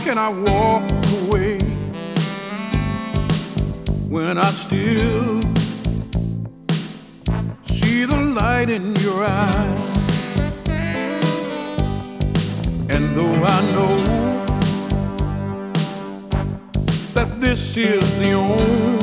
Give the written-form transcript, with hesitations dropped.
can I walk away when I still see the light in your eyes? And though I know that this is the only